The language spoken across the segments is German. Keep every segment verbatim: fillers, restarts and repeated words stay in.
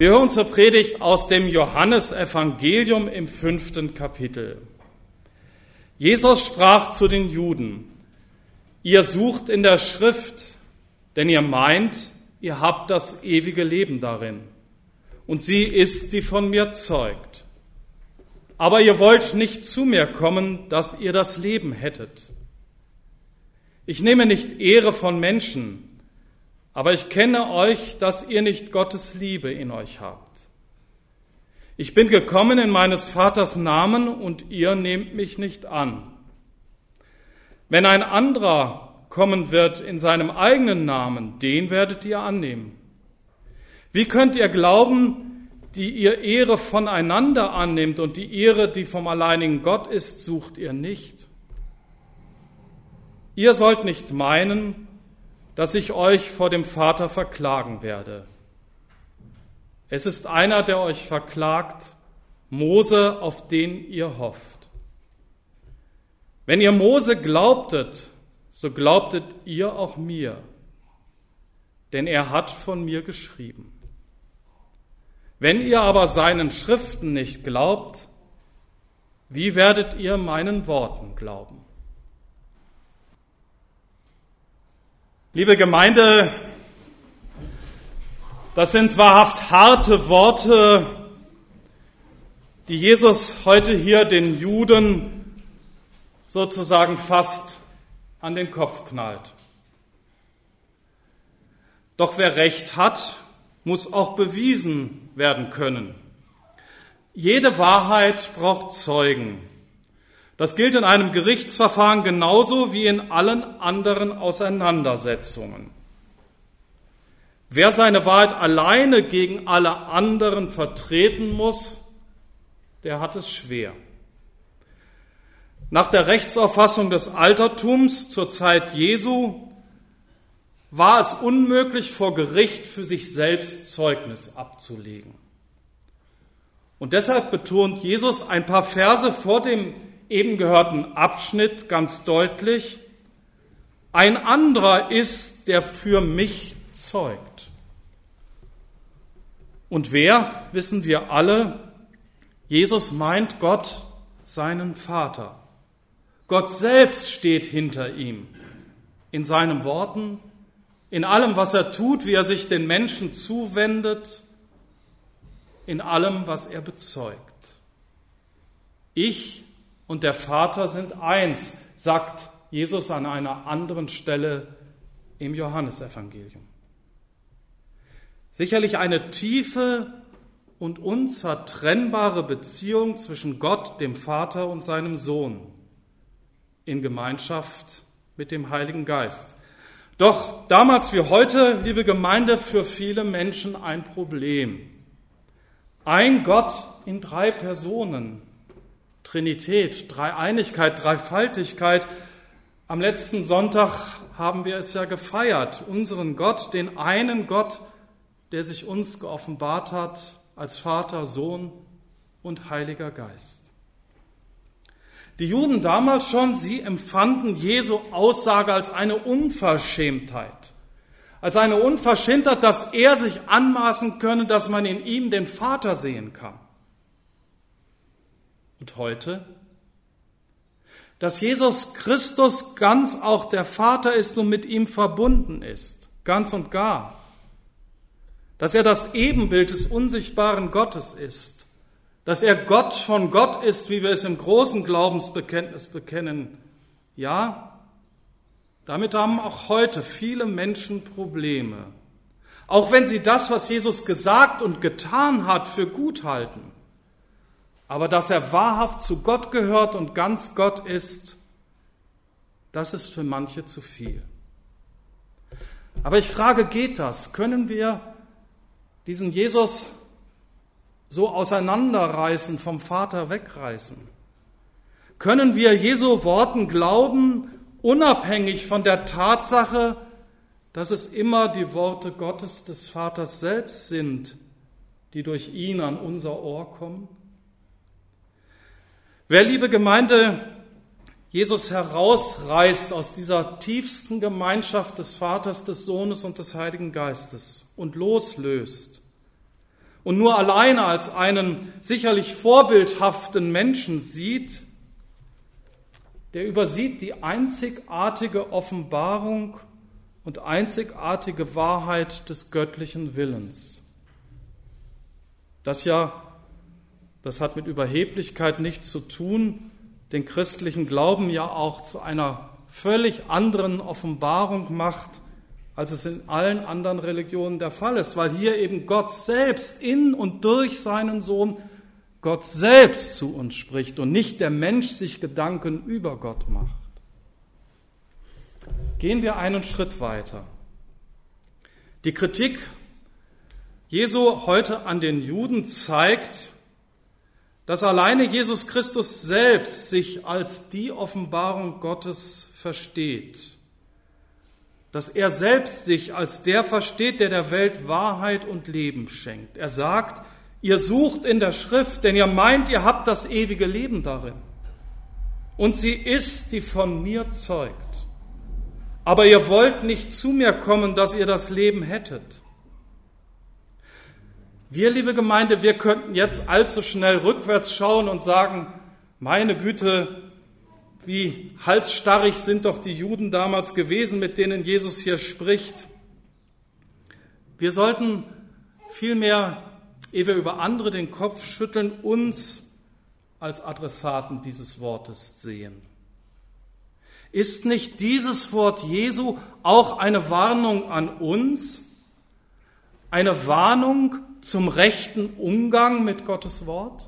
Wir hören zur Predigt aus dem Johannesevangelium im fünften Kapitel. Jesus sprach zu den Juden: Ihr sucht in der Schrift, denn ihr meint, ihr habt das ewige Leben darin. Und sie ist, die von mir zeugt. Aber ihr wollt nicht zu mir kommen, dass ihr das Leben hättet. Ich nehme nicht Ehre von Menschen, aber ich kenne euch, dass ihr nicht Gottes Liebe in euch habt. Ich bin gekommen in meines Vaters Namen und ihr nehmt mich nicht an. Wenn ein anderer kommen wird in seinem eigenen Namen, den werdet ihr annehmen. Wie könnt ihr glauben, die ihr Ehre voneinander annehmt und die Ehre, die vom alleinigen Gott ist, sucht ihr nicht? Ihr sollt nicht meinen, dass ich euch vor dem Vater verklagen werde. Es ist einer, der euch verklagt, Mose, auf den ihr hofft. Wenn ihr Mose glaubtet, so glaubtet ihr auch mir, denn er hat von mir geschrieben. Wenn ihr aber seinen Schriften nicht glaubt, wie werdet ihr meinen Worten glauben? Liebe Gemeinde, das sind wahrhaft harte Worte, die Jesus heute hier den Juden sozusagen fast an den Kopf knallt. Doch wer Recht hat, muss auch bewiesen werden können. Jede Wahrheit braucht Zeugen. Das gilt in einem Gerichtsverfahren genauso wie in allen anderen Auseinandersetzungen. Wer seine Wahrheit alleine gegen alle anderen vertreten muss, der hat es schwer. Nach der Rechtsauffassung des Altertums zur Zeit Jesu war es unmöglich, vor Gericht für sich selbst Zeugnis abzulegen. Und deshalb betont Jesus ein paar Verse vor dem eben gehörten Abschnitt ganz deutlich: Ein anderer ist, der für mich zeugt. Und wer, wissen wir alle, Jesus meint Gott, seinen Vater. Gott selbst steht hinter ihm, in seinen Worten, in allem, was er tut, wie er sich den Menschen zuwendet, in allem, was er bezeugt. Ich und der Vater sind eins, sagt Jesus an einer anderen Stelle im Johannesevangelium. Sicherlich eine tiefe und unzertrennbare Beziehung zwischen Gott, dem Vater, und seinem Sohn in Gemeinschaft mit dem Heiligen Geist. Doch damals wie heute, liebe Gemeinde, für viele Menschen ein Problem. Ein Gott in drei Personen. Trinität, Dreieinigkeit, Dreifaltigkeit. Am letzten Sonntag haben wir es ja gefeiert, unseren Gott, den einen Gott, der sich uns geoffenbart hat als Vater, Sohn und Heiliger Geist. Die Juden damals schon, sie empfanden Jesu Aussage als eine Unverschämtheit, als eine Unverschämtheit, dass er sich anmaßen könne, dass man in ihm den Vater sehen kann. Und heute? Dass Jesus Christus ganz auch der Vater ist und mit ihm verbunden ist, ganz und gar. Dass er das Ebenbild des unsichtbaren Gottes ist. Dass er Gott von Gott ist, wie wir es im großen Glaubensbekenntnis bekennen. Ja, damit haben auch heute viele Menschen Probleme. Auch wenn sie das, was Jesus gesagt und getan hat, für gut halten. Aber dass er wahrhaft zu Gott gehört und ganz Gott ist, das ist für manche zu viel. Aber ich frage, geht das? Können wir diesen Jesus so auseinanderreißen, vom Vater wegreißen? Können wir Jesu Worten glauben, unabhängig von der Tatsache, dass es immer die Worte Gottes des Vaters selbst sind, die durch ihn an unser Ohr kommen? Wer, liebe Gemeinde, Jesus herausreißt aus dieser tiefsten Gemeinschaft des Vaters, des Sohnes und des Heiligen Geistes und loslöst und nur alleine als einen sicherlich vorbildhaften Menschen sieht, der übersieht die einzigartige Offenbarung und einzigartige Wahrheit des göttlichen Willens. Das ja, das hat mit Überheblichkeit nichts zu tun, den christlichen Glauben ja auch zu einer völlig anderen Offenbarung macht, als es in allen anderen Religionen der Fall ist, weil hier eben Gott selbst in und durch seinen Sohn Gott selbst zu uns spricht und nicht der Mensch sich Gedanken über Gott macht. Gehen wir einen Schritt weiter. Die Kritik Jesu heute an den Juden zeigt, dass alleine Jesus Christus selbst sich als die Offenbarung Gottes versteht. Dass er selbst sich als der versteht, der der Welt Wahrheit und Leben schenkt. Er sagt, ihr sucht in der Schrift, denn ihr meint, ihr habt das ewige Leben darin. Und sie ist, die von mir zeugt. Aber ihr wollt nicht zu mir kommen, dass ihr das Leben hättet. Wir, liebe Gemeinde, wir könnten jetzt allzu schnell rückwärts schauen und sagen, meine Güte, wie halsstarrig sind doch die Juden damals gewesen, mit denen Jesus hier spricht. Wir sollten vielmehr, ehe wir über andere den Kopf schütteln, uns als Adressaten dieses Wortes sehen. Ist nicht dieses Wort Jesu auch eine Warnung an uns? Eine Warnung zum rechten Umgang mit Gottes Wort?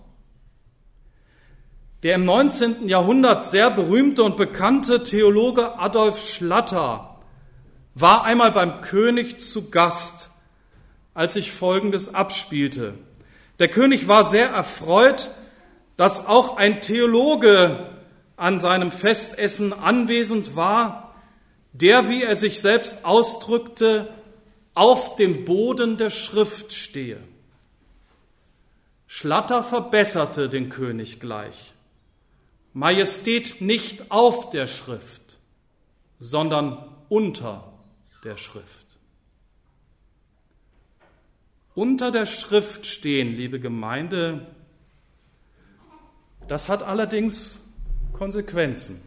Der im neunzehnten Jahrhundert sehr berühmte und bekannte Theologe Adolf Schlatter war einmal beim König zu Gast, als sich Folgendes abspielte. Der König war sehr erfreut, dass auch ein Theologe an seinem Festessen anwesend war, der, wie er sich selbst ausdrückte, auf dem Boden der Schrift stehe. Schlatter verbesserte den König gleich. Majestät nicht auf der Schrift, sondern unter der Schrift. Unter der Schrift stehen, liebe Gemeinde, das hat allerdings Konsequenzen.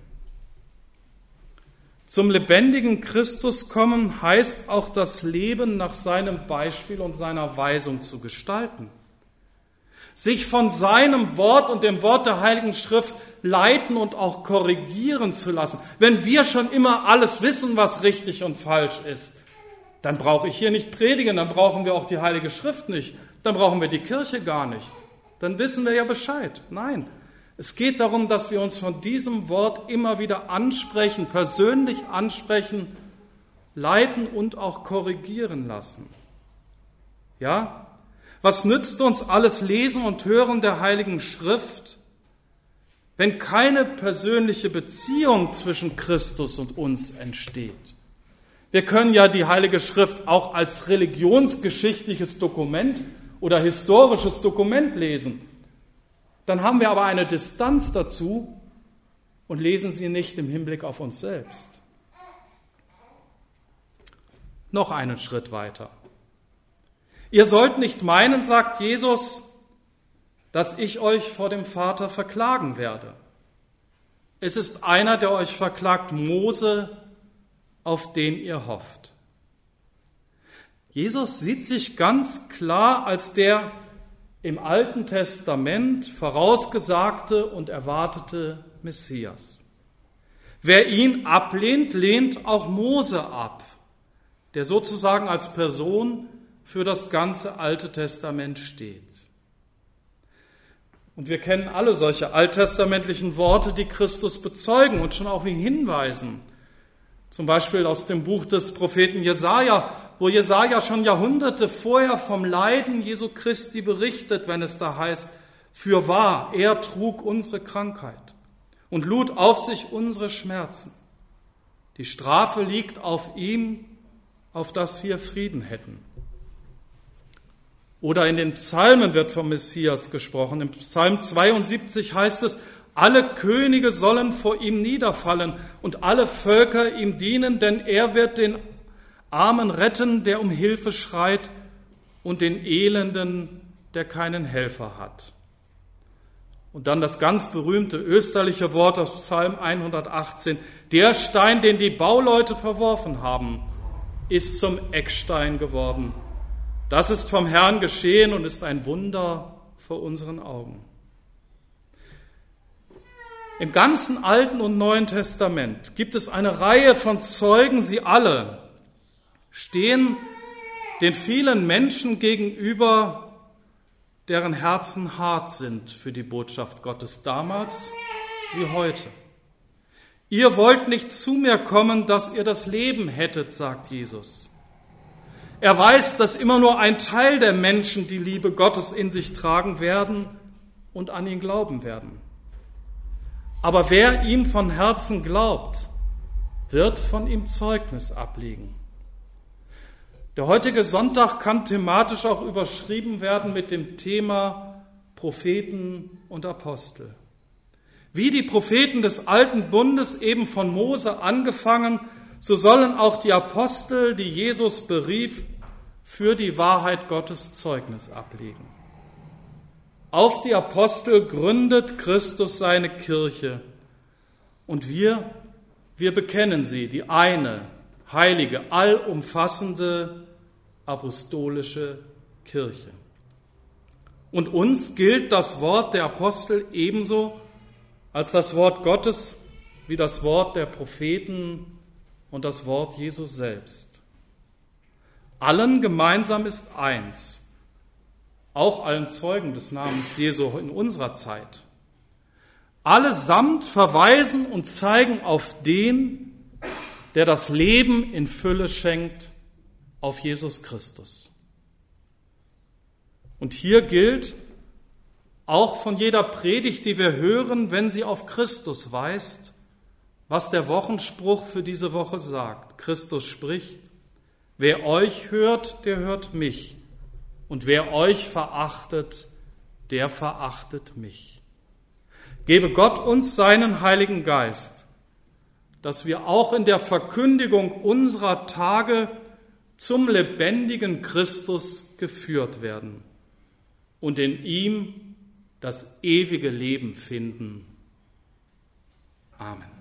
Zum lebendigen Christus kommen heißt auch das Leben nach seinem Beispiel und seiner Weisung zu gestalten. Sich von seinem Wort und dem Wort der Heiligen Schrift leiten und auch korrigieren zu lassen. Wenn wir schon immer alles wissen, was richtig und falsch ist, dann brauche ich hier nicht predigen, dann brauchen wir auch die Heilige Schrift nicht, dann brauchen wir die Kirche gar nicht. Dann wissen wir ja Bescheid. Nein, es geht darum, dass wir uns von diesem Wort immer wieder ansprechen, persönlich ansprechen, leiten und auch korrigieren lassen. Ja? Was nützt uns alles Lesen und Hören der Heiligen Schrift, wenn keine persönliche Beziehung zwischen Christus und uns entsteht? Wir können ja die Heilige Schrift auch als religionsgeschichtliches Dokument oder historisches Dokument lesen. Dann haben wir aber eine Distanz dazu und lesen sie nicht im Hinblick auf uns selbst. Noch einen Schritt weiter. Ihr sollt nicht meinen, sagt Jesus, dass ich euch vor dem Vater verklagen werde. Es ist einer, der euch verklagt, Mose, auf den ihr hofft. Jesus sieht sich ganz klar als der im Alten Testament vorausgesagte und erwartete Messias. Wer ihn ablehnt, lehnt auch Mose ab, der sozusagen als Person für das ganze Alte Testament steht. Und wir kennen alle solche alttestamentlichen Worte, die Christus bezeugen und schon auf ihn hinweisen. Zum Beispiel aus dem Buch des Propheten Jesaja, wo Jesaja schon Jahrhunderte vorher vom Leiden Jesu Christi berichtet, wenn es da heißt, fürwahr, er trug unsere Krankheit und lud auf sich unsere Schmerzen. Die Strafe liegt auf ihm, auf dass wir Frieden hätten. Oder in den Psalmen wird vom Messias gesprochen. Im Psalm zweiundsiebzig heißt es, alle Könige sollen vor ihm niederfallen und alle Völker ihm dienen, denn er wird den Armen retten, der um Hilfe schreit, und den Elenden der keinen Helfer hat. Und dann das ganz berühmte österliche Wort aus Psalm hundertachtzehn. Der Stein, den die Bauleute verworfen haben, ist zum Eckstein geworden. Das ist vom Herrn geschehen und ist ein Wunder vor unseren Augen. Im ganzen Alten und Neuen Testament gibt es eine Reihe von Zeugen, sie alle stehen den vielen Menschen gegenüber, deren Herzen hart sind für die Botschaft Gottes damals wie heute. Ihr wollt nicht zu mir kommen, dass ihr das Leben hättet, sagt Jesus. Er weiß, dass immer nur ein Teil der Menschen die Liebe Gottes in sich tragen werden und an ihn glauben werden. Aber wer ihm von Herzen glaubt, wird von ihm Zeugnis ablegen. Der heutige Sonntag kann thematisch auch überschrieben werden mit dem Thema Propheten und Apostel. Wie die Propheten des Alten Bundes eben von Mose angefangen, so sollen auch die Apostel, die Jesus berief, für die Wahrheit Gottes Zeugnis ablegen. Auf die Apostel gründet Christus seine Kirche und wir, wir bekennen sie, die eine, heilige, allumfassende, apostolische Kirche. Und uns gilt das Wort der Apostel ebenso als das Wort Gottes wie das Wort der Propheten und das Wort Jesus selbst. Allen gemeinsam ist eins, auch allen Zeugen des Namens Jesu in unserer Zeit. Allesamt verweisen und zeigen auf den, der das Leben in Fülle schenkt, auf Jesus Christus. Und hier gilt, auch von jeder Predigt, die wir hören, wenn sie auf Christus weist, was der Wochenspruch für diese Woche sagt. Christus spricht, wer euch hört, der hört mich. Und wer euch verachtet, der verachtet mich. Gebe Gott uns seinen Heiligen Geist, dass wir auch in der Verkündigung unserer Tage zum lebendigen Christus geführt werden und in ihm das ewige Leben finden. Amen.